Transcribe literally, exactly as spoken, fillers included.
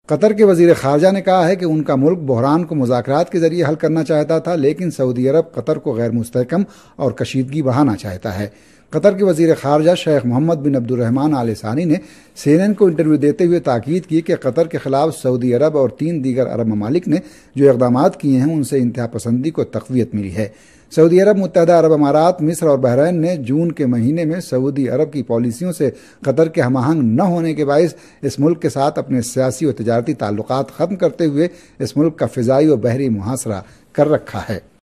Qatar के वजीर खारजा ने कहा है कि उनका मुल्क बहरान को मुज़ाकरात के जरिए हल करना चाहता था, लेकिन सऊदी अरब कतर को गैर मुस्तहकम और कशीदगी बढ़ाना चाहता है। कतर के वजीर खारजा Sheikh Mohammed bin Abdulrahman Al Thani ने सी एन एन को इंटरव्यू देते हुए ताकीद की कि कतर के खिलाफ सऊदी अरब और तीन दीगर अरब ममालिक ने जो इक़दामात किए हैं उनसे इंतहा पसंदी को तक़वियत मिली है। सऊदी अरब, मुत्तहदा अरब अमारात, मिस्र और बहरीन ने जून के महीने में सऊदी अरब की पॉलिसियों से कतर के हमआहंग न होने के बायस इस मुल्क के साथ अपने सियासी और तजारती ताल्लुकात ख़त्म करते हुए इस मुल्क का फ़िज़ाई और बहरी मुहासरा कर रखा है।